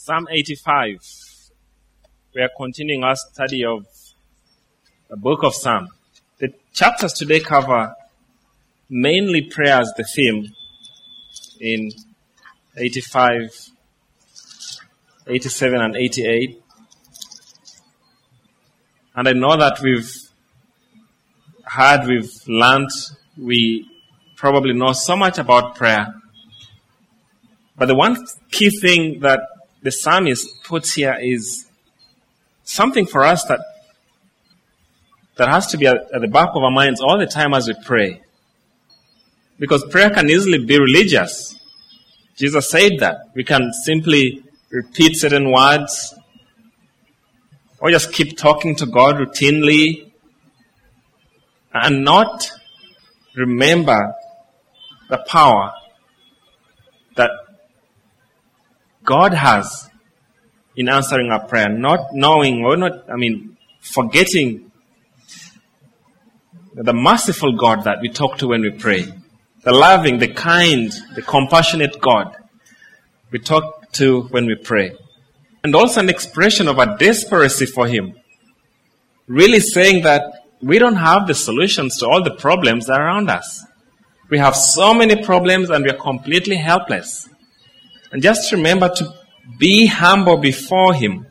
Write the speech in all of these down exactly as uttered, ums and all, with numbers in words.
Psalm eighty-five. We are continuing our study of the book of Psalm. The chapters today cover mainly prayer as the theme in eighty-five, eighty-seven, and eighty-eight. And I know that we've heard, we've learned, we probably know so much about prayer. But the one key thing that the psalmist puts here is something for us that that has to be at, at the back of our minds all the time as we pray. Because prayer can easily be religious. Jesus said that. We can simply repeat certain words or just keep talking to God routinely and not remember the power that God has in answering our prayer, not knowing or not, I mean, forgetting the merciful God that we talk to when we pray, the loving, the kind, the compassionate God we talk to when we pray, and also an expression of our desperation for Him, really saying that we don't have the solutions to all the problems that are around us. We have so many problems and we are completely helpless. And just remember to be humble before Him.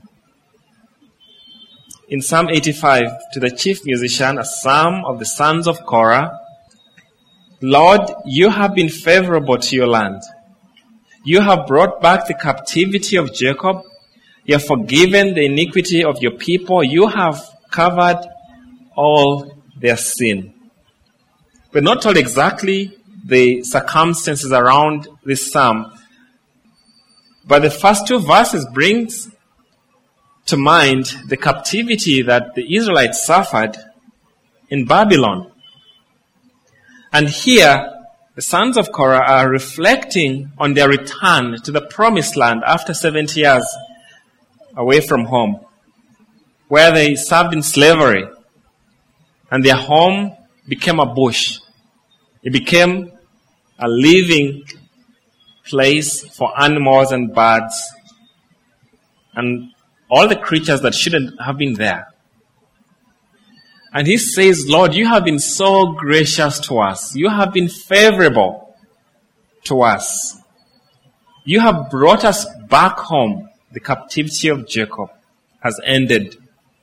In Psalm eighty-five, to the chief musician, a psalm of the sons of Korah, Lord, you have been favorable to your land. You have brought back the captivity of Jacob. You have forgiven the iniquity of your people. You have covered all their sin. We're not told exactly the circumstances around this psalm, but the first two verses brings to mind the captivity that the Israelites suffered in Babylon. And here, the sons of Korah are reflecting on their return to the promised land after seventy years away from home, where they served in slavery, and their home became a bush. It became a living place for animals and birds and all the creatures that shouldn't have been there. And he says, Lord, you have been so gracious to us. You have been favorable to us. You have brought us back home. The captivity of Jacob has ended.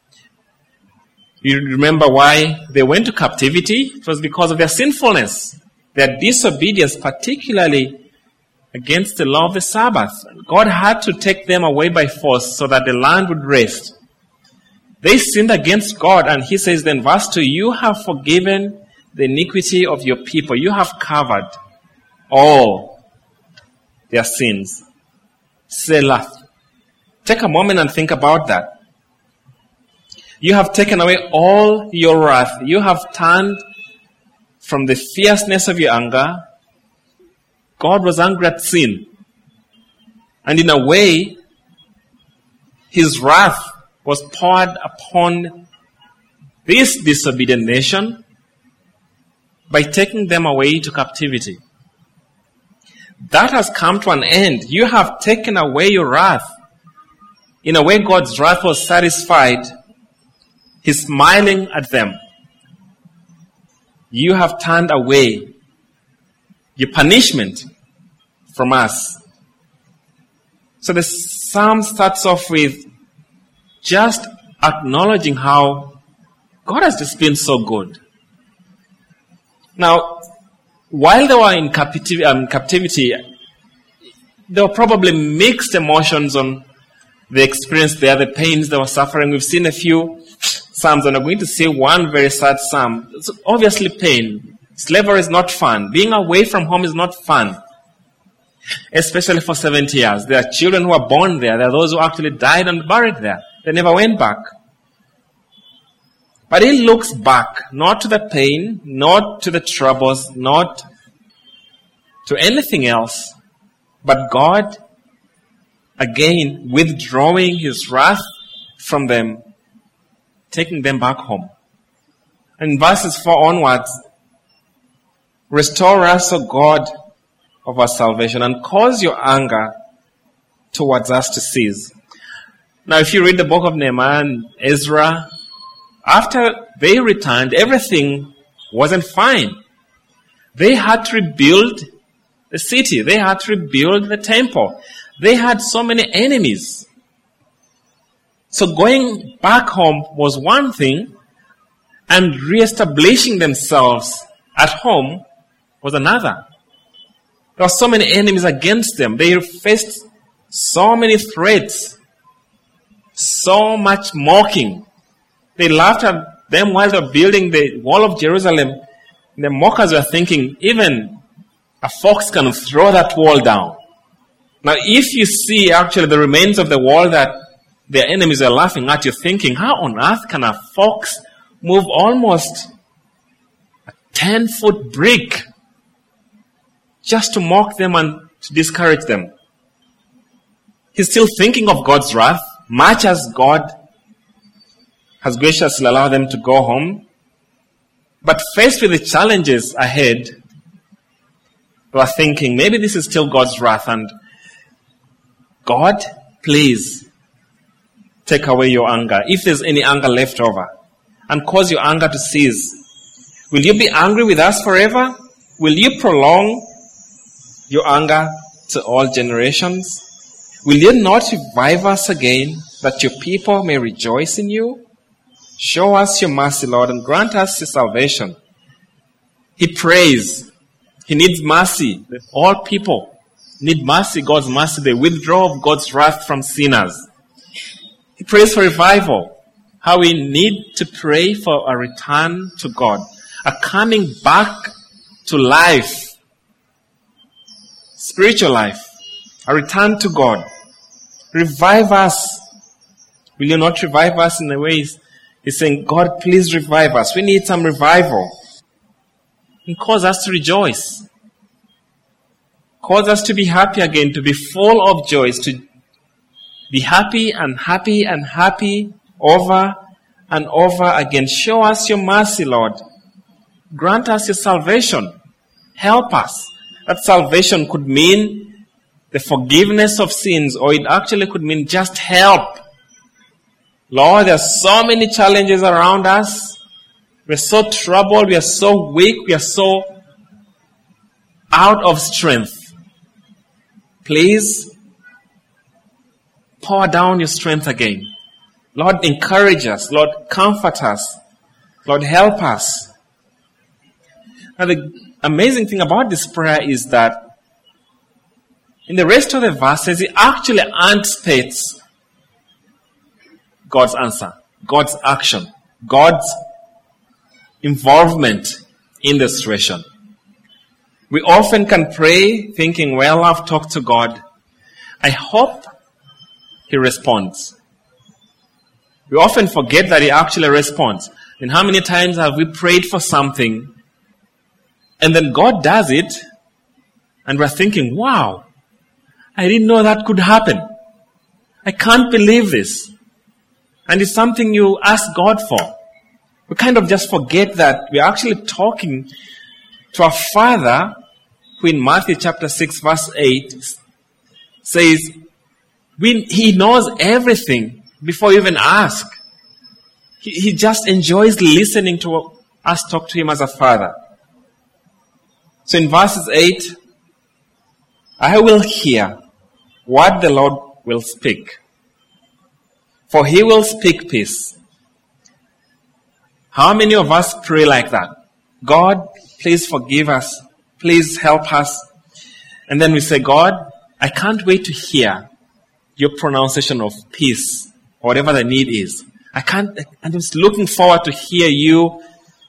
You remember why they went to captivity? It was because of their sinfulness, their disobedience, particularly against the law of the Sabbath. God had to take them away by force so that the land would rest. They sinned against God, and he says then, verse two, you have forgiven the iniquity of your people. You have covered all their sins. Selah. Take a moment and think about that. You have taken away all your wrath. You have turned from the fierceness of your anger. God was angry at sin. And in a way, His wrath was poured upon this disobedient nation by taking them away to captivity. That has come to an end. You have taken away your wrath. In a way, God's wrath was satisfied. He's smiling at them. You have turned away your punishment from us. So the psalm starts off with just acknowledging how God has just been so good. Now, while they were in captivity, um, captivity, there were probably mixed emotions on the experience there, the pains they were suffering. We've seen a few psalms, and we're going to see one very sad psalm. It's obviously pain. Slavery is not fun. Being away from home is not fun. Especially for seventy years. There are children who are born there. There are those who actually died and buried there. They never went back. But he looks back, not to the pain, not to the troubles, not to anything else, but God, again, withdrawing His wrath from them, taking them back home. And in verses four onwards, restore us, O God of our salvation, and cause your anger towards us to cease. Now, if you read the book of Nehemiah and Ezra, after they returned, everything wasn't fine. They had to rebuild the city. They had to rebuild the temple. They had so many enemies. So going back home was one thing, and reestablishing themselves at home was another. There were so many enemies against them. They faced so many threats, so much mocking. They laughed at them while they were building the wall of Jerusalem. The mockers were thinking, even a fox can throw that wall down. Now, if you see actually the remains of the wall that their enemies are laughing at, you're thinking, how on earth can a fox move almost a ten-foot brick just to mock them and to discourage them? He's still thinking of God's wrath, much as God has graciously allowed them to go home. But faced with the challenges ahead, they were thinking, maybe this is still God's wrath, and God, please take away your anger, if there's any anger left over, and cause your anger to cease. Will you be angry with us forever? Will you prolong your anger to all generations? Will you not revive us again, that your people may rejoice in you? Show us your mercy, Lord, and grant us your salvation. He prays. He needs mercy. All people need mercy, God's mercy, the withdrawal of God's wrath from sinners. He prays for revival. How we need to pray for a return to God, a coming back to life, spiritual life, a return to God. Revive us. Will you not revive us in the ways? He's saying, God, please revive us. We need some revival. And cause us to rejoice. Cause us to be happy again, to be full of joys, to be happy and happy and happy over and over again. Show us your mercy, Lord. Grant us your salvation. Help us. That salvation could mean the forgiveness of sins, or it actually could mean just help. Lord, there are so many challenges around us. We are so troubled. We are so weak. We are so out of strength. Please pour down your strength again. Lord, encourage us. Lord, comfort us. Lord, help us. Now, the amazing thing about this prayer is that in the rest of the verses, it actually anticipates God's answer, God's action, God's involvement in the situation. We often can pray thinking, well, I've talked to God. I hope He responds. We often forget that He actually responds. And how many times have we prayed for something and then God does it and we're thinking, wow, I didn't know that could happen. I can't believe this. And it's something you ask God for. We kind of just forget that we're actually talking to our Father, who in Matthew chapter six verse eight says, we, He knows everything before you even ask. He, he just enjoys listening to us talk to Him as a Father. So in verses eight, I will hear what the Lord will speak, for He will speak peace. How many of us pray like that? God, please forgive us. Please help us. And then we say, God, I can't wait to hear your pronunciation of peace, or whatever the need is. I can't, I'm just looking forward to hear you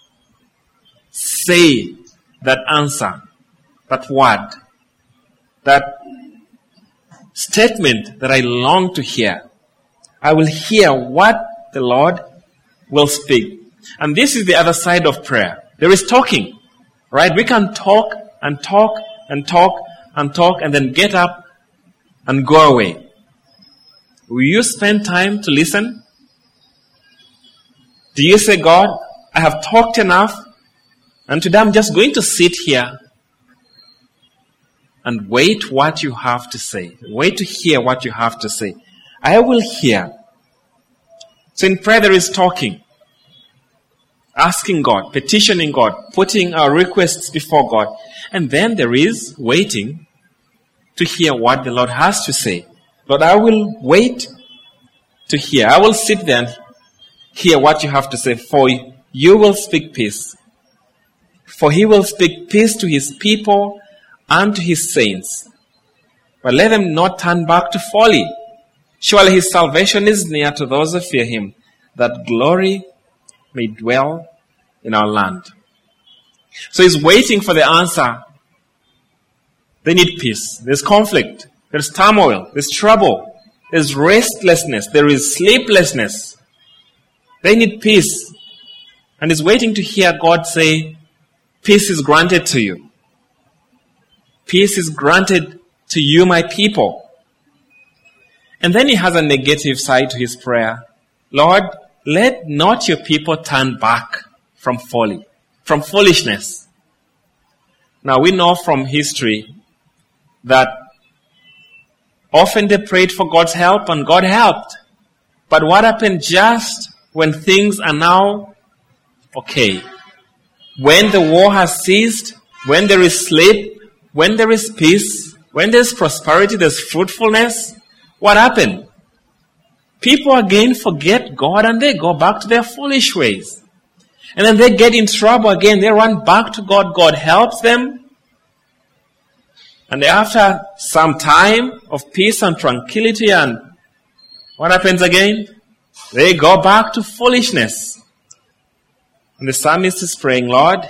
say that answer, that word, that statement that I long to hear. I will hear what the Lord will speak. And this is the other side of prayer. There is talking, right? We can talk and talk and talk and talk and then get up and go away. Will you spend time to listen? Do you say, God, I have talked enough, and today I'm just going to sit here and wait what you have to say. Wait to hear what you have to say. I will hear. So in prayer there is talking, asking God, petitioning God, putting our requests before God. And then there is waiting to hear what the Lord has to say. Lord, I will wait to hear. I will sit there and hear what you have to say. For you will speak peace. For he will speak peace to his people and to his saints. But let them not turn back to folly. Surely his salvation is near to those who fear him, that glory may dwell in our land. So he's waiting for the answer. They need peace. There's conflict. There's turmoil. There's trouble. There's restlessness. There is sleeplessness. They need peace. And he's waiting to hear God say, peace is granted to you. Peace is granted to you, my people. And then he has a negative side to his prayer. Lord, let not your people turn back from folly, from foolishness. Now we know from history that often they prayed for God's help and God helped. But what happened just when things are now okay? When the war has ceased, when there is sleep, when there is peace, when there's prosperity, there's fruitfulness, what happened? People again forget God and they go back to their foolish ways. And then they get in trouble again. They run back to God. God helps them. And after some time of peace and tranquility, and what happens again? They go back to foolishness. And the psalmist is praying, Lord,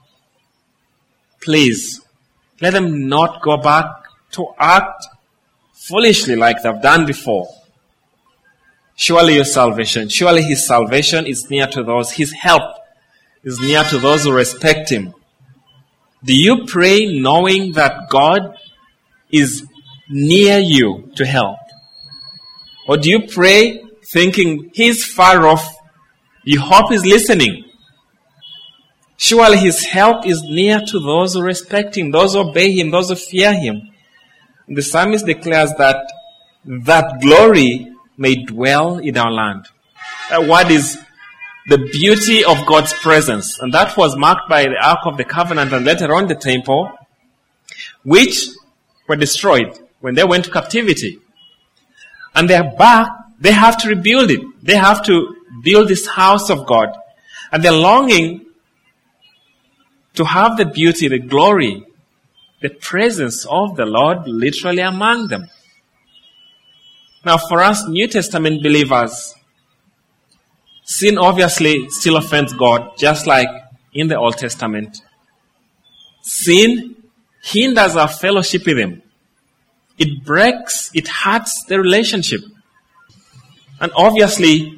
please, let them not go back to act foolishly like they've done before. Surely your salvation, surely his salvation is near to those, his help is near to those who respect him. Do you pray knowing that God is near you to help? Or do you pray thinking he's far off, you hope he's listening? Surely his help is near to those who respect him, those who obey him, those who fear him. And the psalmist declares that that glory may dwell in our land. That word is the beauty of God's presence. And that was marked by the Ark of the Covenant and later on the temple, which were destroyed when they went to captivity. And they're back, they have to rebuild it. They have to build this house of God. And they're longing to have the beauty, the glory, the presence of the Lord literally among them. Now for us New Testament believers, sin obviously still offends God, just like in the Old Testament. Sin hinders our fellowship with him. It breaks, it hurts the relationship. And obviously,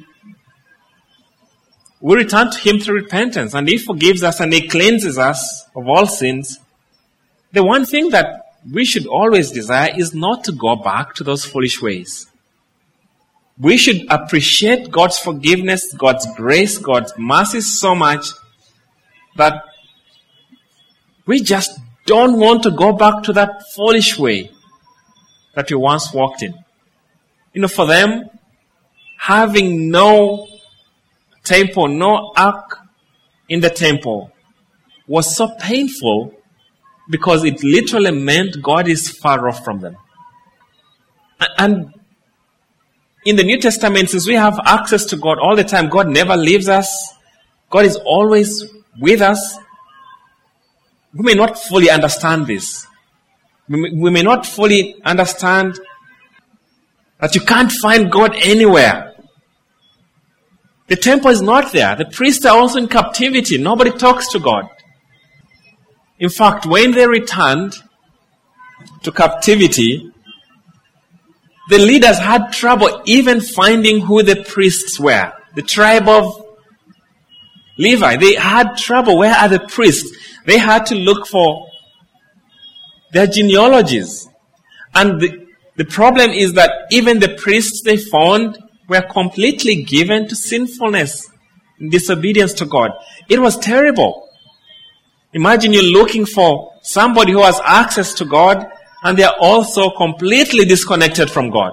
we return to him through repentance, and he forgives us and he cleanses us of all sins. The one thing that we should always desire is not to go back to those foolish ways. We should appreciate God's forgiveness, God's grace, God's mercy so much that we just don't want to go back to that foolish way that we once walked in. You know, for them, having no temple, no ark in the temple was so painful because it literally meant God is far off from them. And in the New Testament, since we have access to God all the time, God never leaves us. God is always with us. We may not fully understand this. We may, we may not fully understand that you can't find God anywhere. The temple is not there. The priests are also in captivity. Nobody talks to God. In fact, when they returned to captivity, the leaders had trouble even finding who the priests were. The tribe of Levi, they had trouble. Where are the priests? They had to look for their genealogies. And the, the problem is that even the priests they found were completely given to sinfulness, disobedience to God. It was terrible. Imagine you're looking for somebody who has access to God, And they are also completely disconnected from God.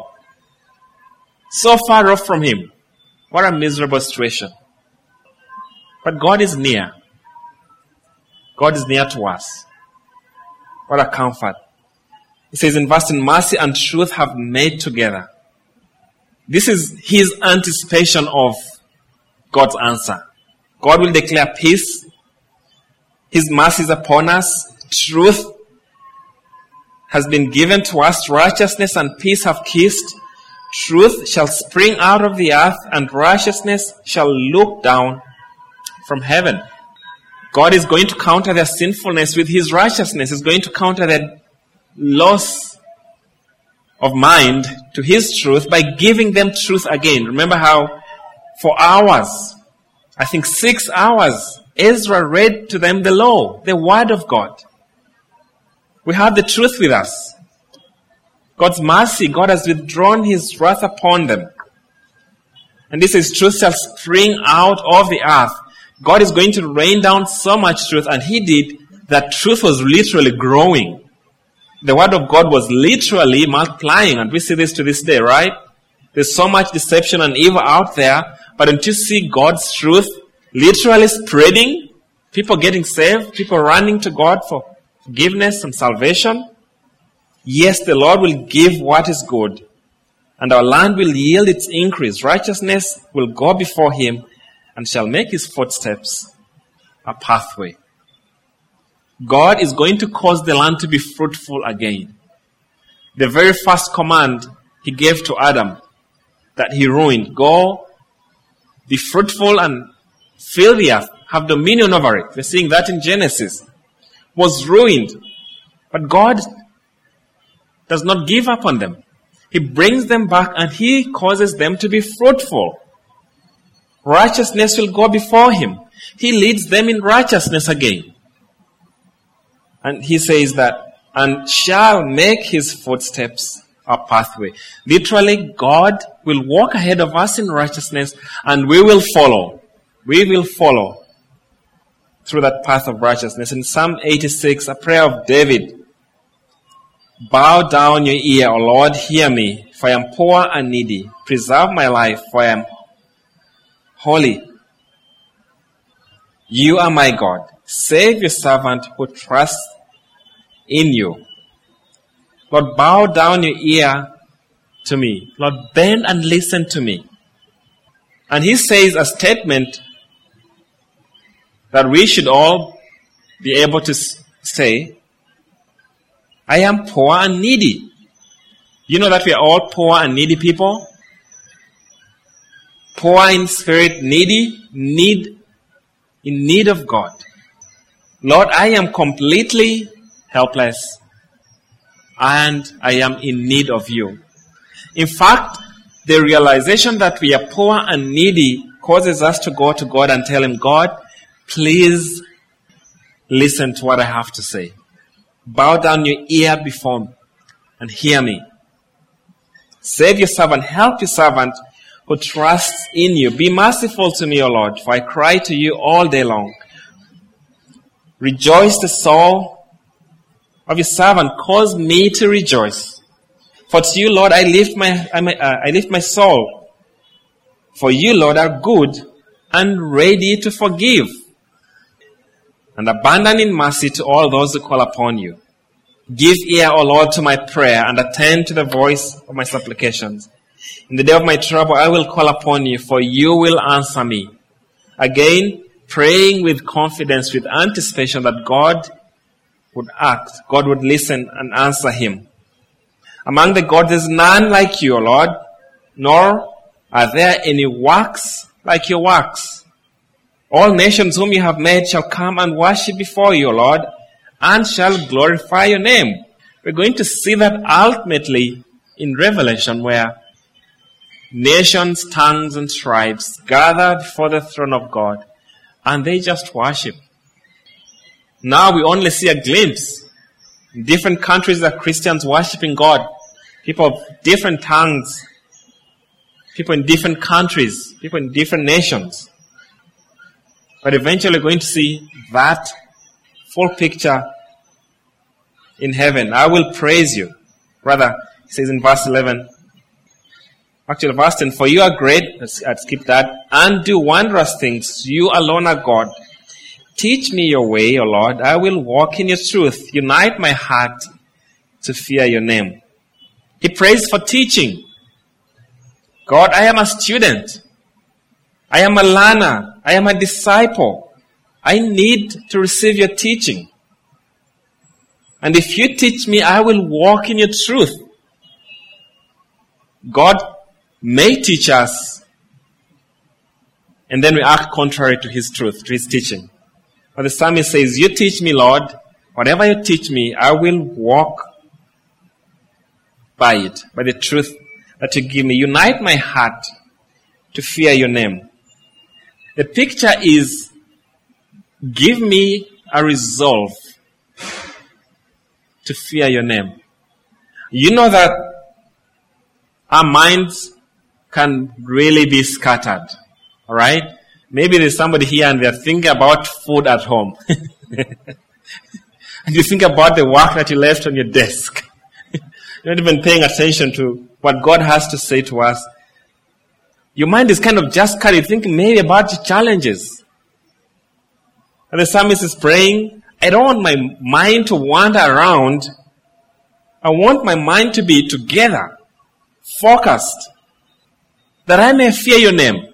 So far off from Him. What a miserable situation. But God is near. God is near to us. What a comfort. He says in verse, in mercy and truth have met together. This is His anticipation of God's answer. God will declare peace. His mercy is upon us. Truth has been given to us. Righteousness and peace have kissed. Truth shall spring out of the earth, and righteousness shall look down from heaven. God is going to counter their sinfulness with His righteousness. He's going to counter their loss of mind to His truth by giving them truth again. Remember how for hours, I think six hours, Ezra read to them the law, the word of God. We have the truth with us. God's mercy, God has withdrawn His wrath upon them. And this is truth shall spring out of the earth. God is going to rain down so much truth, and He did, that truth was literally growing. The word of God was literally multiplying, and we see this to this day, right? There's so much deception and evil out there, but don't you see God's truth literally spreading? People getting saved, people running to God for forgiveness and salvation. Yes, the Lord will give what is good, and our land will yield its increase. Righteousness will go before Him, and shall make His footsteps a pathway. God is going to cause the land to be fruitful again. The very first command He gave to Adam that he ruined, go, be fruitful and fill the earth, have dominion over it. We're seeing that in Genesis. Was ruined. But God does not give up on them. He brings them back and He causes them to be fruitful. Righteousness will go before Him. He leads them in righteousness again. And He says that, and shall make His footsteps a pathway. Literally, God will walk ahead of us in righteousness, and we will follow. We will follow through that path of righteousness. In Psalm eighty-six, a prayer of David. Bow down your ear, O Lord, hear me, for I am poor and needy. Preserve my life, for I am holy. You are my God. Save your servant who trusts in you. Lord, bow down your ear to me. Lord, bend and listen to me. And He says a statement that we should all be able to say, I am poor and needy. You know that we are all poor and needy people? Poor in spirit, needy, need, in need of God. Lord, I am completely helpless, and I am in need of You. In fact, the realization that we are poor and needy causes us to go to God and tell Him, God, please listen to what I have to say. Bow down your ear before me and hear me. Save your servant, help your servant who trusts in You. Be merciful to me, O Lord, for I cry to You all day long. Rejoice the soul of Your servant. Cause me to rejoice. For to You, Lord, I lift my, I, uh, I lift my soul. For You, Lord, are good and ready to forgive, and abundant in mercy to all those who call upon You. Give ear, O Lord, to my prayer, and attend to the voice of my supplications. In the day of my trouble, I will call upon You, for You will answer me. Again, praying with confidence, with anticipation that God would act, God would listen and answer him. Among the gods there is none like You, O Lord, nor are there any works like Your works. All nations whom You have made shall come and worship before You, O Lord, and shall glorify Your name. We're going to see that ultimately in Revelation, where nations, tongues, and tribes gather before the throne of God, and they just worship. Now we only see a glimpse. In different countries there are Christians worshiping God. People of different tongues. People in different countries. People in different nations. But eventually we're going to see that full picture in heaven. I will praise you. Rather, he says in verse eleven, actually verse ten, for you are great, I'd skip that, and do wondrous things. You alone are God. Teach me your way, O Lord. I will walk in your truth. Unite my heart to fear your name. He prays for teaching. God, I am a student. I am a learner. I am a disciple. I need to receive your teaching. And if you teach me, I will walk in your truth. God may teach us, and then we act contrary to his truth, to his teaching. But the psalmist says, you teach me, Lord. Whatever you teach me, I will walk by it, by the truth that you give me. Unite my heart to fear your name. The picture is, give me a resolve to fear your name. You know that our minds can really be scattered. All right? Maybe there's somebody here and they're thinking about food at home. And you think about the work that you left on your desk. You're not even paying attention to what God has to say to us. Your mind is kind of just carried, thinking maybe about your challenges. And the psalmist is praying, I don't want my mind to wander around. I want my mind to be together, focused, that I may fear your name.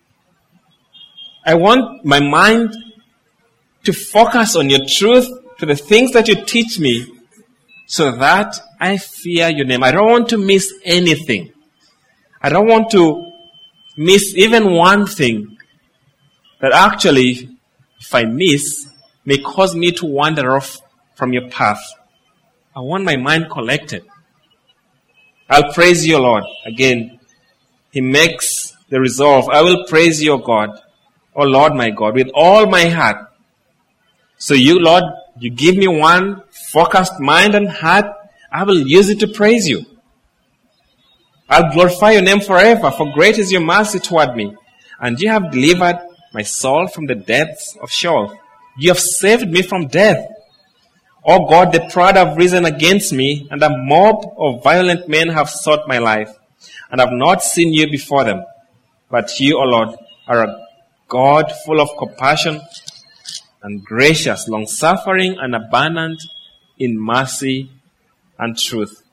I want my mind to focus on your truth, to the things that you teach me, so that I fear your name. I don't want to miss anything. I don't want to miss even one thing that actually, if I miss, may cause me to wander off from your path. I want my mind collected. I'll praise you, Lord. Again, he makes the resolve. I will praise you, God. Oh Lord, my God, with all my heart. So you, Lord, you give me one focused mind and heart. I will use it to praise you. I'll glorify your name forever, for great is your mercy toward me. And you have delivered my soul from the depths of Sheol. You have saved me from death. O God, the proud have risen against me, and a mob of violent men have sought my life, and have not seen you before them. But you, O Lord, are a God full of compassion and gracious, long-suffering and abundant in mercy and truth.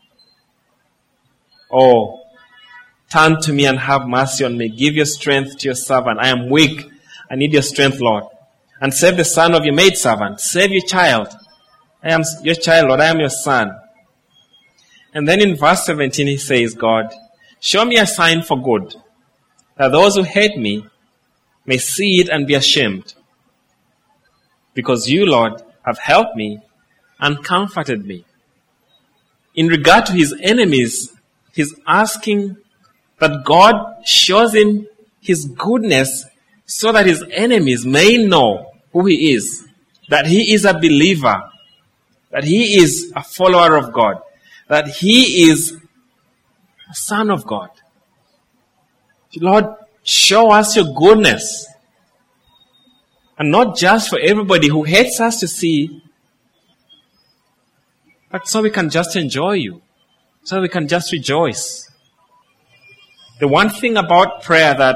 Oh, turn to me and have mercy on me. Give your strength to your servant. I am weak. I need your strength, Lord. And save the son of your maidservant. Save your child. I am your child, Lord. I am your son. And then in verse seventeen he says, God, show me a sign for good, that those who hate me may see it and be ashamed. Because you, Lord, have helped me and comforted me. In regard to his enemies, he's asking that God shows him his goodness so that his enemies may know who he is, that he is a believer, that he is a follower of God, that he is a son of God. Lord, show us your goodness. And not just for everybody who hates us to see, but so we can just enjoy you, so we can just rejoice. The one thing about prayer that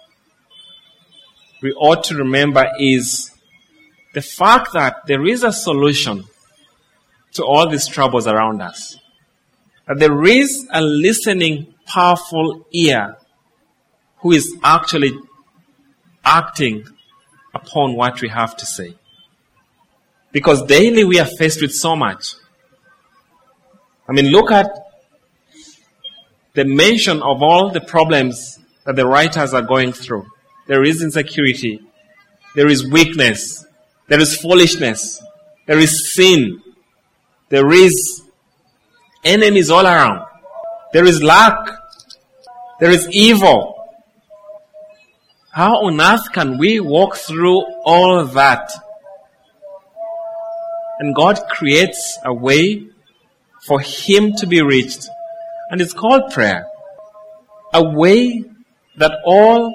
we ought to remember is the fact that there is a solution to all these troubles around us. That there is a listening, powerful ear who is actually acting upon what we have to say. Because daily we are faced with so much. I mean, look at the mention of all the problems that the writers are going through. There is insecurity. There is weakness. There is foolishness. There is sin. There is enemies all around. There is lack. There is evil. How on earth can we walk through all that? And God creates a way for him to be reached. And it's called prayer. A way that all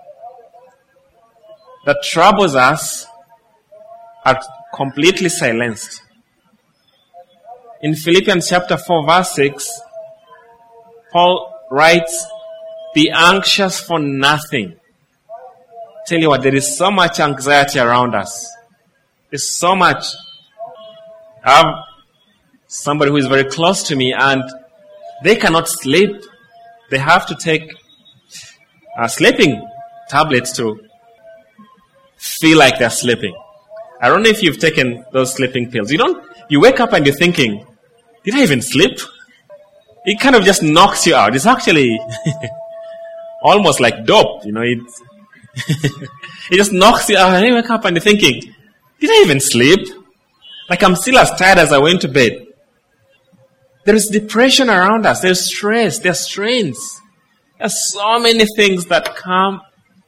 that troubles us are completely silenced. In Philippians chapter four, verse six, Paul writes, "Be anxious for nothing." Tell you what, there is so much anxiety around us. There's so much. I have somebody who is very close to me and they cannot sleep. They have to take uh, sleeping tablets to feel like they're sleeping. I don't know if you've taken those sleeping pills. You don't, you wake up and you're thinking, did I even sleep? It kind of just knocks you out. It's actually almost like dope, you know. It, it just knocks you out and you wake up and you're thinking, did I even sleep? Like I'm still as tired as I went to bed. There is depression around us. There's stress. There's strains. There's so many things that come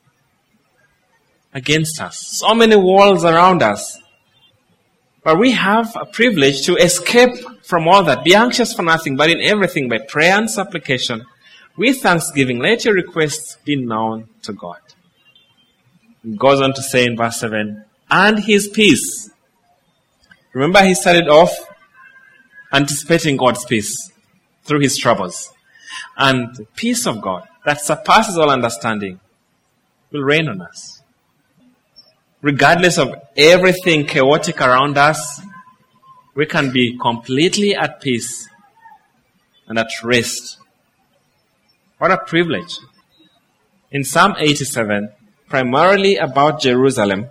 against us. So many walls around us. But we have a privilege to escape from all that. Be anxious for nothing, but in everything by prayer and supplication, with thanksgiving, let your requests be known to God. It goes on to say in verse seven, and his peace. Remember, he started off anticipating God's peace through his troubles. And the peace of God that surpasses all understanding will reign on us. Regardless of everything chaotic around us, we can be completely at peace and at rest. What a privilege. In Psalm eighty-seven, primarily about Jerusalem,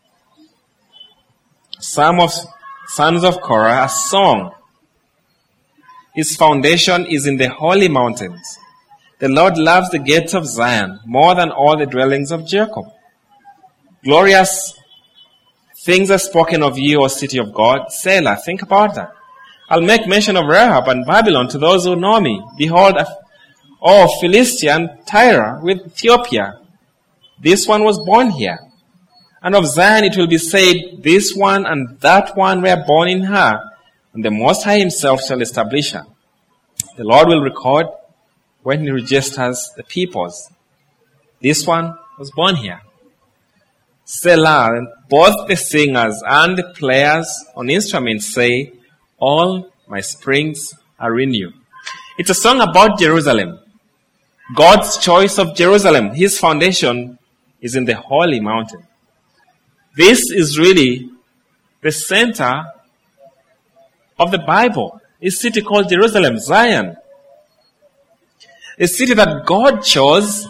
Psalm of Sons of Korah, a song. Its foundation is in the holy mountains. The Lord loves the gates of Zion more than all the dwellings of Jacob. Glorious things are spoken of you, O city of God. Selah, think about that. I'll make mention of Rahab and Babylon to those who know me. Behold, O Philistia and Tyre with Ethiopia. This one was born here. And of Zion it will be said, this one and that one were born in her. And the Most High himself shall establish her. The Lord will record when he registers the peoples. This one was born here. Selah, and both the singers and the players on instruments say, all my springs are in you. It's a song about Jerusalem. God's choice of Jerusalem. His foundation is in the holy mountain. This is really the center of the Bible. A city called Jerusalem, Zion. A city that God chose,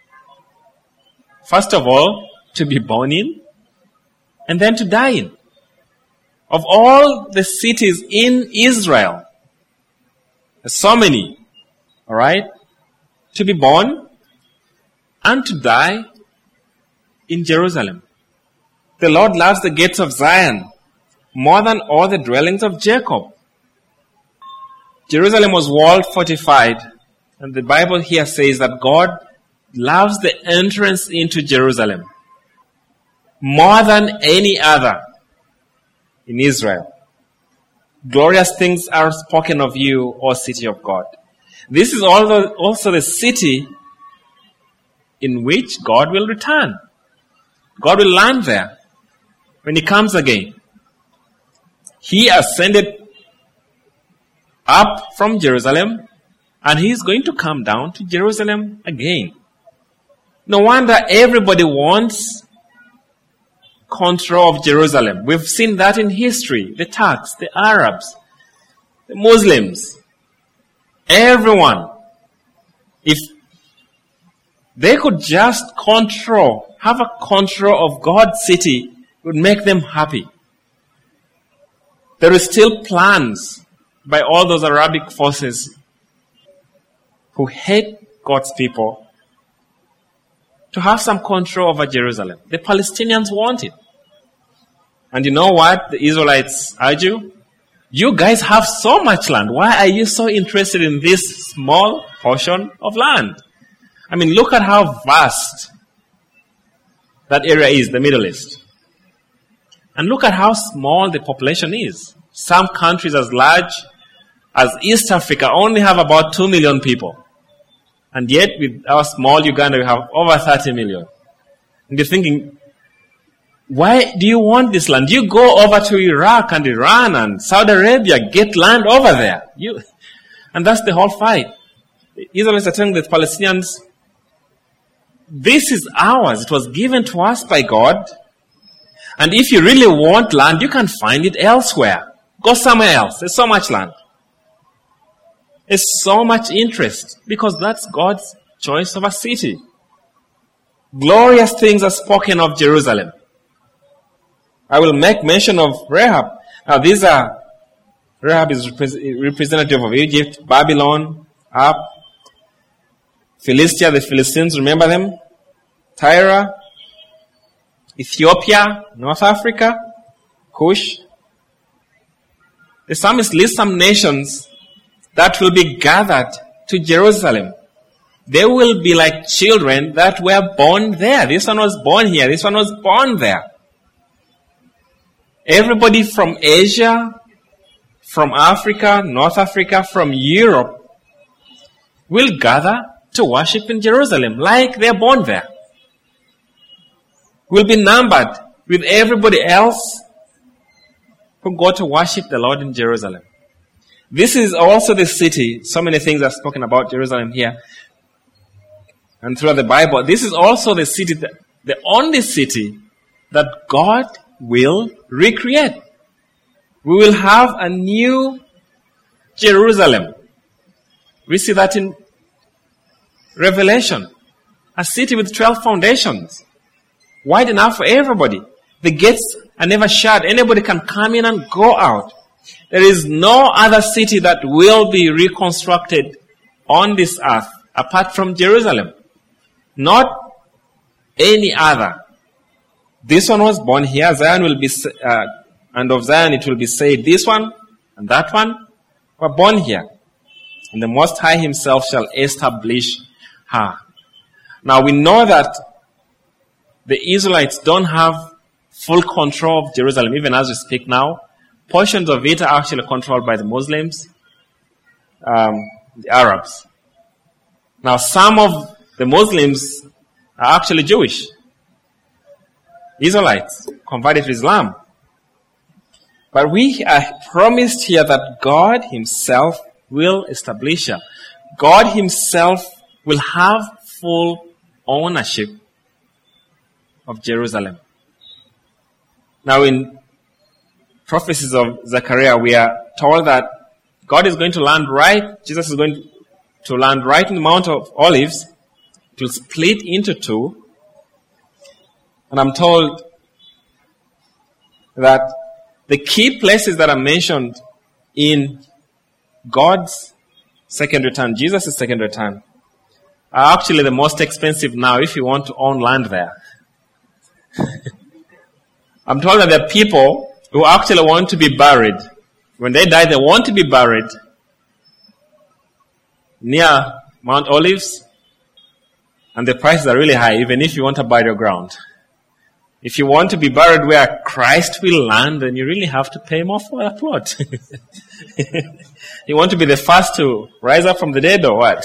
first of all, to be born in, and then to die in. Of all the cities in Israel, there's so many, all right, to be born and to die in Jerusalem. The Lord loves the gates of Zion more than all the dwellings of Jacob. Jerusalem was walled, fortified, and the Bible here says that God loves the entrance into Jerusalem more than any other in Israel. Glorious things are spoken of you, O city of God. This is also the city in which God will return. God will land there when he comes again. He ascended up from Jerusalem, and he is going to come down to Jerusalem again. No wonder everybody wants control of Jerusalem. We've seen that in history. The Turks, the Arabs, the Muslims, everyone. If they could just control, have a control of God's city, it would make them happy. There are still plans by all those Arabic forces who hate God's people to have some control over Jerusalem. The Palestinians want it. And you know what the Israelites argue? You guys have so much land. Why are you so interested in this small portion of land? I mean, look at how vast that area is, the Middle East. And look at how small the population is. Some countries as large as East Africa only have about two million people. And yet, with our small Uganda, we have over thirty million. And you're thinking, Why do you want this land? You go over to Iraq and Iran and Saudi Arabia, get land over there. You, and that's the whole fight. The Israelites are telling the Palestinians, this is ours. It was given to us by God. And if you really want land, you can find it elsewhere. Go somewhere else. There's so much land. There's so much interest because that's God's choice of a city. Glorious things are spoken of Jerusalem. I will make mention of Rahab. Now these are, Rahab is representative of Egypt, Babylon, Up, Philistia, the Philistines, remember them? Tyre, Ethiopia, North Africa, Cush. The psalmist lists some nations that will be gathered to Jerusalem. They will be like children that were born there. This one was born here. This one was born there. Everybody from Asia, from Africa, North Africa, from Europe will gather to worship in Jerusalem like they're born there. Will be numbered with everybody else who go to worship the Lord in Jerusalem. This is also the city. So many things are spoken about Jerusalem here and throughout the Bible. This is also the city, that, the only city that God will recreate. We will have a new Jerusalem. We see that in Revelation. A city with twelve foundations. Wide enough for everybody. The gates are never shut. Anybody can come in and go out. There is no other city that will be reconstructed on this earth apart from Jerusalem. Not any other. This one was born here. Zion will be, uh, and of Zion it will be said, this one and that one were born here. And the Most High Himself shall establish her. Now we know that the Israelites don't have full control of Jerusalem, even as we speak now. Portions of it are actually controlled by the Muslims, um, the Arabs. Now some of the Muslims are actually Jewish. Israelites converted to Islam. But we are promised here that God Himself will establish her. God Himself will have full ownership of Jerusalem. Now in prophecies of Zechariah, we are told that God is going to land right, Jesus is going to land right in the Mount of Olives. It will split into two. And I'm told that the key places that are mentioned in God's second return, Jesus' second return, are actually the most expensive now if you want to own land there. I'm told that there are people who actually want to be buried. When they die, they want to be buried near Mount Olives, and the prices are really high, even if you want to buy your ground. If you want to be buried where Christ will land, then you really have to pay more for that plot. You want to be the first to rise up from the dead or what?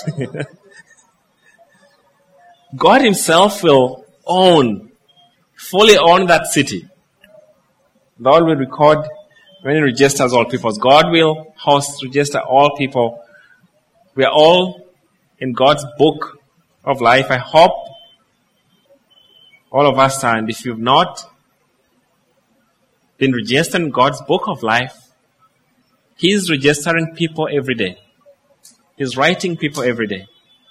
God Himself will own, fully own that city. The Lord will record when He registers all peoples. God will host, register all people. We are all in God's book of life. I hope all of us are, and if you've not been registered in God's book of life, He's registering people every day. He's writing people every day.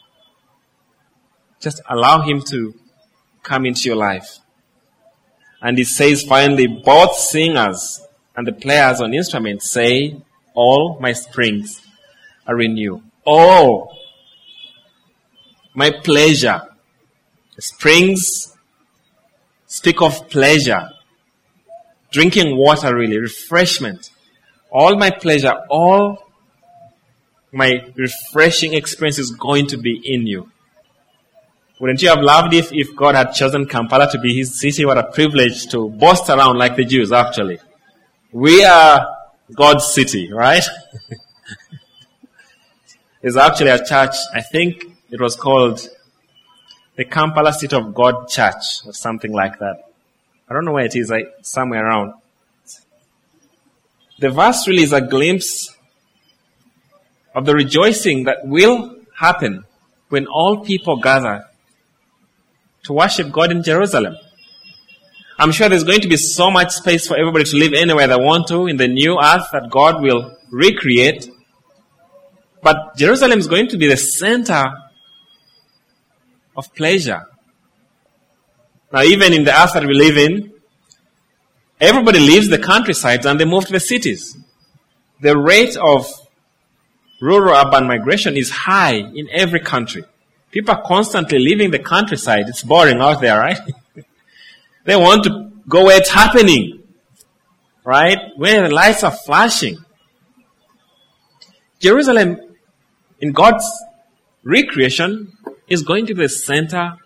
Just allow Him to come into your life. And He says finally, both singers and the players on instruments say, all my springs are renewed. Oh, my pleasure. The springs speak of pleasure. Drinking water, really, refreshment. All my pleasure, all my refreshing experience is going to be in you. Wouldn't you have loved if, if God had chosen Kampala to be His city? What a privilege to boast around like the Jews, actually. We are God's city, right? There's actually a church, I think it was called the Kampala City of God Church, or something like that. I don't know where it is, like somewhere around. The verse really is a glimpse of the rejoicing that will happen when all people gather to worship God in Jerusalem. I'm sure there's going to be so much space for everybody to live anywhere they want to in the new earth that God will recreate. But Jerusalem is going to be the center of pleasure. Now, even in the earth that we live in, everybody leaves the countryside and they move to the cities. The rate of rural-urban migration is high in every country. People are constantly leaving the countryside. It's boring out there, right? They want to go where it's happening, right? Where the lights are flashing. Jerusalem, in God's recreation, is going to be the center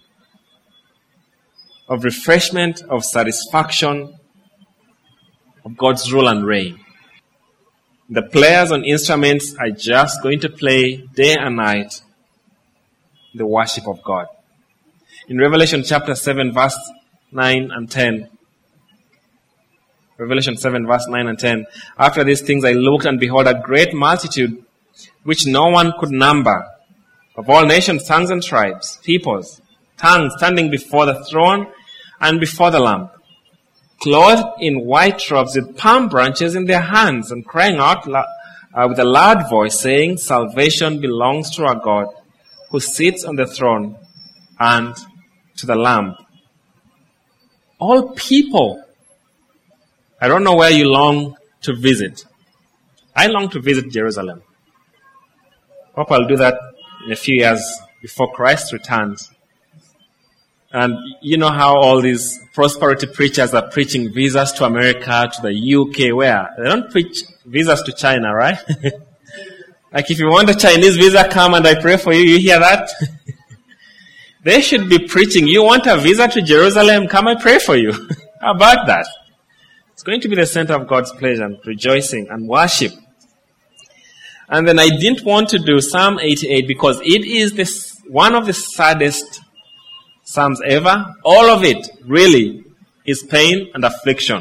of refreshment, of satisfaction, of God's rule and reign. The players on instruments are just going to play day and night the worship of God. In Revelation chapter seven, verse nine and ten, Revelation seven, verse nine and ten, after these things I looked, and behold, a great multitude, which no one could number, of all nations, tongues, and tribes, peoples, tongues, standing before the throne and before the Lamb, clothed in white robes with palm branches in their hands, and crying out uh, with a loud voice, saying, Salvation belongs to our God, who sits on the throne, and to the Lamb. All people. I don't know where you long to visit. I long to visit Jerusalem. Hope I'll do that in a few years before Christ returns. And you know how all these prosperity preachers are preaching visas to America, to the U K, where? They don't preach visas to China, right? Like if you want a Chinese visa, come and I pray for you. You hear that? They should be preaching, you want a visa to Jerusalem, come and pray for you. How about that? It's going to be the center of God's pleasure and rejoicing and worship. And then I didn't want to do Psalm eighty-eight because it is this one of the saddest Psalms ever. All of it, really, is pain and affliction.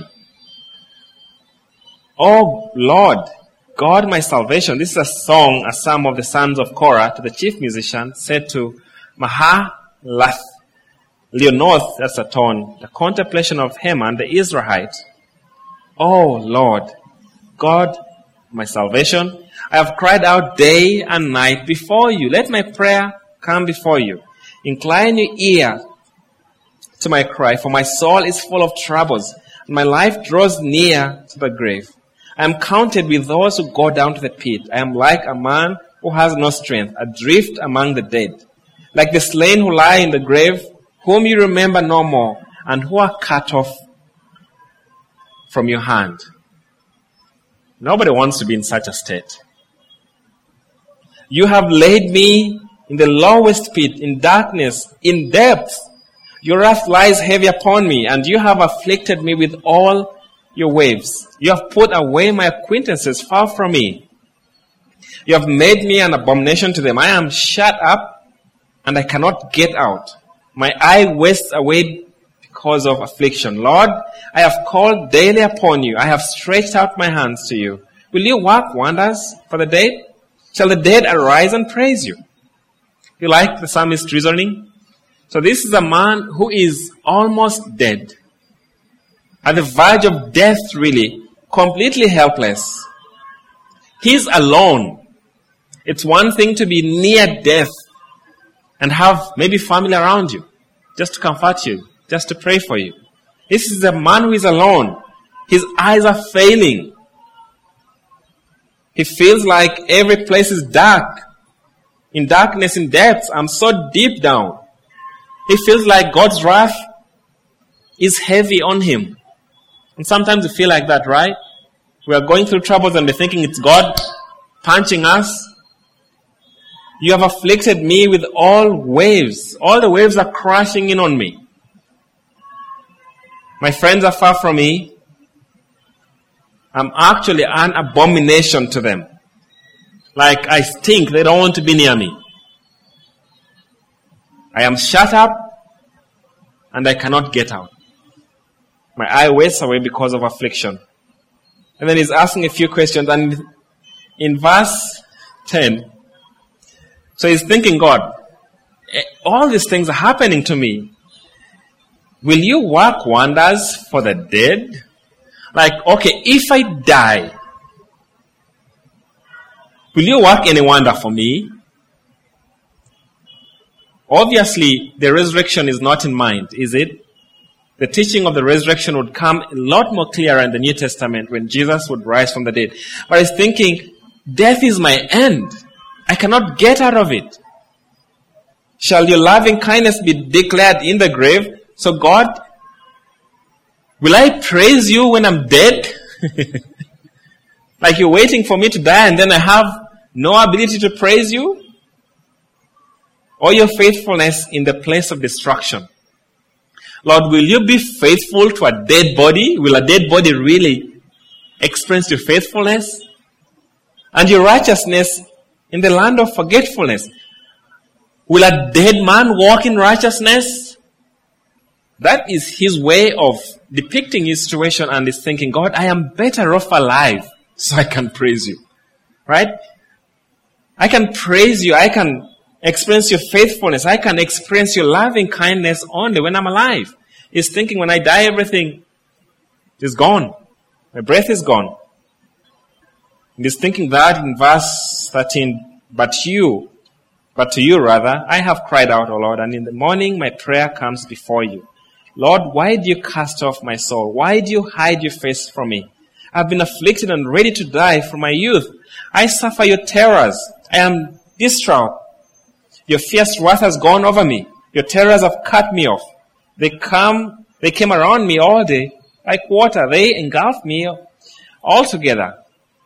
Oh Lord, God my salvation. This is a song, a psalm of the sons of Korah to the chief musician, said to Mahalath Leonoth, that's a tone, the contemplation of Heman the Israelite. Oh Lord, God my salvation, I have cried out day and night before you. Let my prayer come before you. Incline your ear to my cry, for my soul is full of troubles, and my life draws near to the grave. I am counted with those who go down to the pit. I am like a man who has no strength, adrift among the dead. Like the slain who lie in the grave, whom you remember no more, and who are cut off from your hand. Nobody wants to be in such a state. You have laid me in the lowest pit, in darkness, in depth. Your wrath lies heavy upon me, and you have afflicted me with all your waves. You have put away my acquaintances far from me. You have made me an abomination to them. I am shut up, and I cannot get out. My eye wastes away because of affliction. Lord, I have called daily upon you. I have stretched out my hands to you. Will you work wonders for the dead? Shall the dead arise and praise you? You like the psalmist's reasoning? So this is a man who is almost dead. At the verge of death, really. Completely helpless. He's alone. It's one thing to be near death and have maybe family around you, just to comfort you, just to pray for you. This is a man who is alone. His eyes are failing. He feels like every place is dark. In darkness, in depths, I'm so deep down. He feels like God's wrath is heavy on him. And sometimes we feel like that, right? We are going through troubles and we're thinking it's God punching us. You have afflicted me with all waves. All the waves are crashing in on me. My friends are far from me. I'm actually an abomination to them. Like I stink, they don't want to be near me. I am shut up and I cannot get out. My eye wastes away because of affliction. And then he's asking a few questions. And in verse ten, so he's thinking, God, all these things are happening to me. Will you work wonders for the dead? Like, okay, if I die, will you work any wonder for me? Obviously, the resurrection is not in mind, is it? The teaching of the resurrection would come a lot more clearer in the New Testament when Jesus would rise from the dead. But he's thinking, death is my end. I cannot get out of it. Shall your loving kindness be declared in the grave? So God, will I praise you when I'm dead? Like you're waiting for me to die and then I have no ability to praise you? Or your faithfulness in the place of destruction? Lord, will you be faithful to a dead body? Will a dead body really experience your faithfulness? And your righteousness in the land of forgetfulness? Will a dead man walk in righteousness? That is his way of depicting his situation, and is thinking, God, I am better off alive so I can praise you. Right? I can praise you. I can experience your faithfulness. I can experience your loving kindness only when I'm alive. He's thinking, when I die, everything is gone. My breath is gone. And he's thinking that in verse thirteen, but you, but to you rather, I have cried out, O Lord, and in the morning my prayer comes before you. Lord, why do you cast off my soul? Why do you hide your face from me? I've been afflicted and ready to die from my youth. I suffer your terrors. I am distraught. Your fierce wrath has gone over me. Your terrors have cut me off. They come, they came around me all day like water. They engulfed me altogether.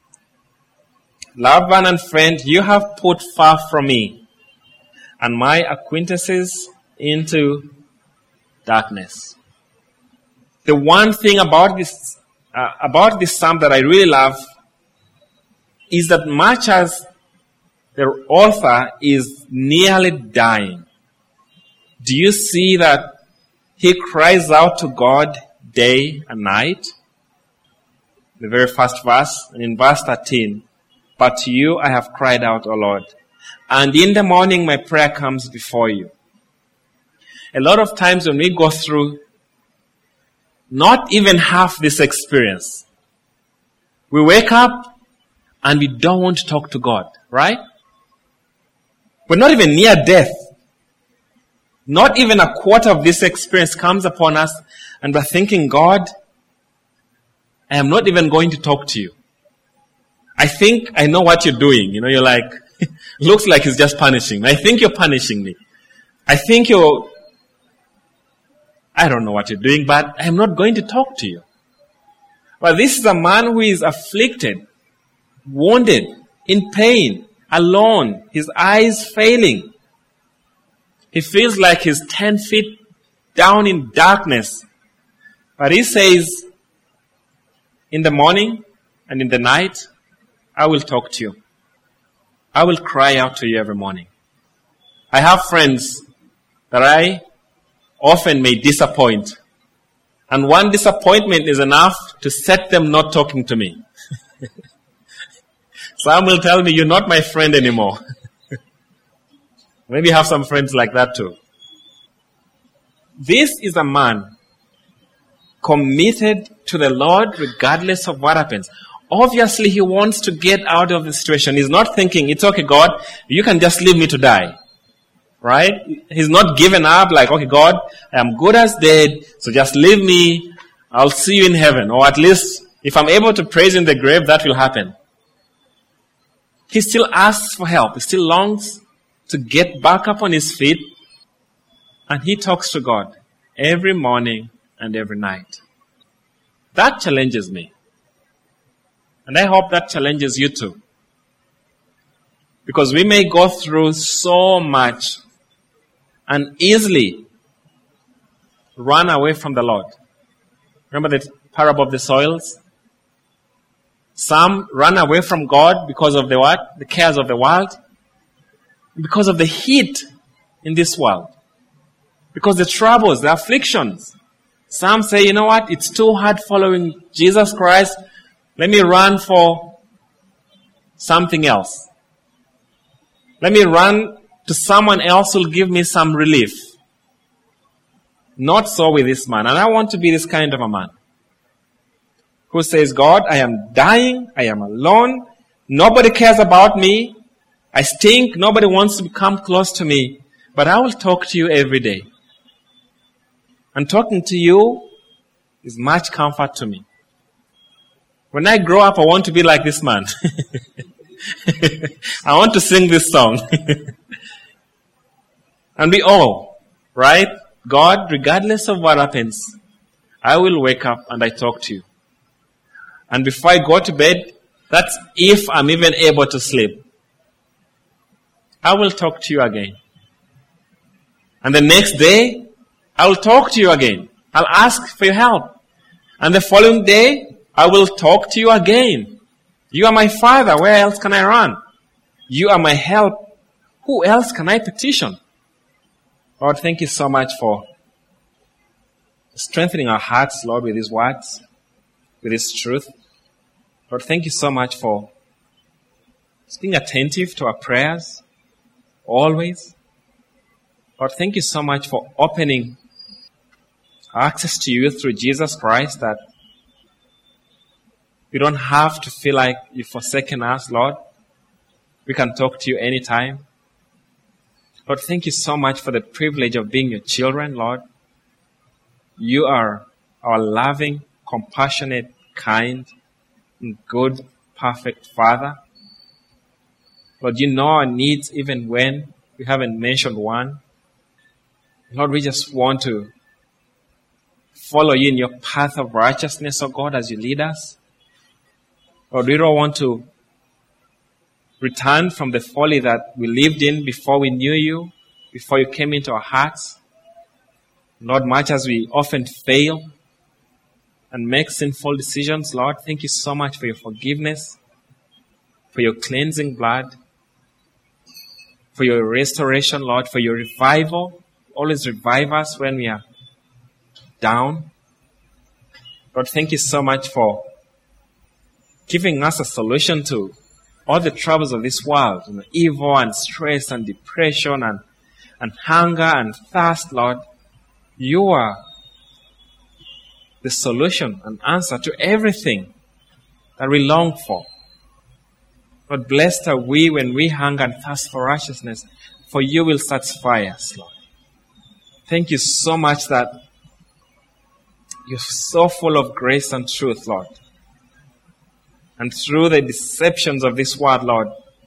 Loved one and friend, you have put far from me, and my acquaintances into darkness. The one thing about this, uh, about this psalm that I really love is that much as the author is nearly dying, do you see that he cries out to God day and night? The very first verse, and in verse thirteen, but to you I have cried out, O Lord, and in the morning my prayer comes before you. A lot of times when we go through not even half this experience, we wake up and we don't want to talk to God, right? We're not even near death. Not even a quarter of this experience comes upon us and we're thinking, God, I am not even going to talk to you. I think I know what you're doing. You know, you're like, looks like he's just punishing me. I think you're punishing me. I think you're, I don't know what you're doing, but I'm not going to talk to you. But this is a man who is afflicted, wounded, in pain, alone, his eyes failing. He feels like he's ten feet down in darkness. But he says, in the morning and in the night, I will talk to you. I will cry out to you every morning. I have friends that I often may disappoint. And one disappointment is enough to set them not talking to me. Some will tell me, you're not my friend anymore. Maybe you have some friends like that too. This is a man committed to the Lord regardless of what happens. Obviously, he wants to get out of the situation. He's not thinking, it's okay, God, you can just leave me to die. Right? He's not given up like, okay, God, I'm good as dead, so just leave me. I'll see you in heaven. Or at least, if I'm able to praise in the grave, that will happen. He still asks for help. He still longs to get back up on his feet. And he talks to God every morning and every night. That challenges me. And I hope that challenges you too. Because we may go through so much and easily run away from the Lord. Remember the parable of the soils? Some run away from God because of the what? The cares of the world. Because of the heat in this world. Because the troubles, the afflictions. Some say, you know what, it's too hard following Jesus Christ. Let me run for something else. Let me run to someone else who will give me some relief. Not so with this man. And I want to be this kind of a man who says, God, I am dying. I am alone. Nobody cares about me. I stink. Nobody wants to come close to me. But I will talk to you every day. And talking to you is much comfort to me. When I grow up, I want to be like this man. I want to sing this song. And we all, right? God, regardless of what happens, I will wake up and I talk to you. And before I go to bed, that's if I'm even able to sleep. I will talk to you again. And the next day, I will talk to you again. I'll ask for your help. And the following day, I will talk to you again. You are my Father. Where else can I run? You are my help. Who else can I petition? Lord, thank you so much for strengthening our hearts, Lord, with these words, with this truth. Lord, thank you so much for being attentive to our prayers, always. Lord, thank you so much for opening access to you through Jesus Christ, that we don't have to feel like you've forsaken us, Lord. We can talk to you anytime. Lord, thank you so much for the privilege of being your children, Lord. You are our loving, compassionate, kind, and good, perfect Father. Lord, you know our needs even when we haven't mentioned one. Lord, we just want to follow you in your path of righteousness, oh God, as you lead us. Lord, we don't want to return from the folly that we lived in before we knew you, before you came into our hearts. Lord, much as we often fail and make sinful decisions, Lord, thank you so much for your forgiveness, for your cleansing blood, for your restoration, Lord, for your revival. Always revive us when we are down. Lord, thank you so much for giving us a solution to all the troubles of this world, you know, evil and stress and depression and, and hunger and thirst, Lord. You are the solution and answer to everything that we long for. Lord, blessed are we when we hunger and thirst for righteousness, for you will satisfy us, Lord. Thank you so much that you're so full of grace and truth, Lord. And through the deceptions of this world, Lord,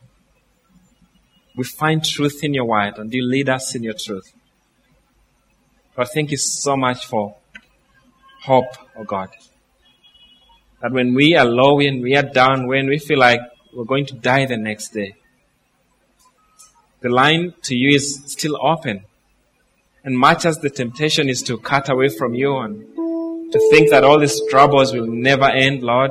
we find truth in your word and you lead us in your truth. Lord, thank you so much for hope, oh God. That when we are low, when we are down, when we feel like we're going to die the next day, the line to you is still open. And much as the temptation is to cut away from you and to think that all these troubles will never end, Lord,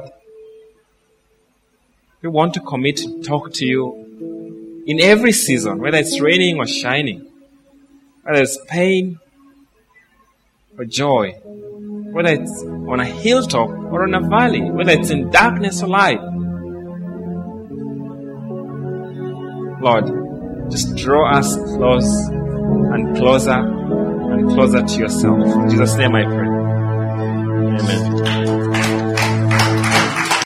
we want to commit to talk to you in every season, whether it's raining or shining, whether it's pain or joy, whether it's on a hilltop or on a valley, whether it's in darkness or light. Lord, just draw us close and closer and closer to yourself. In Jesus' name I pray.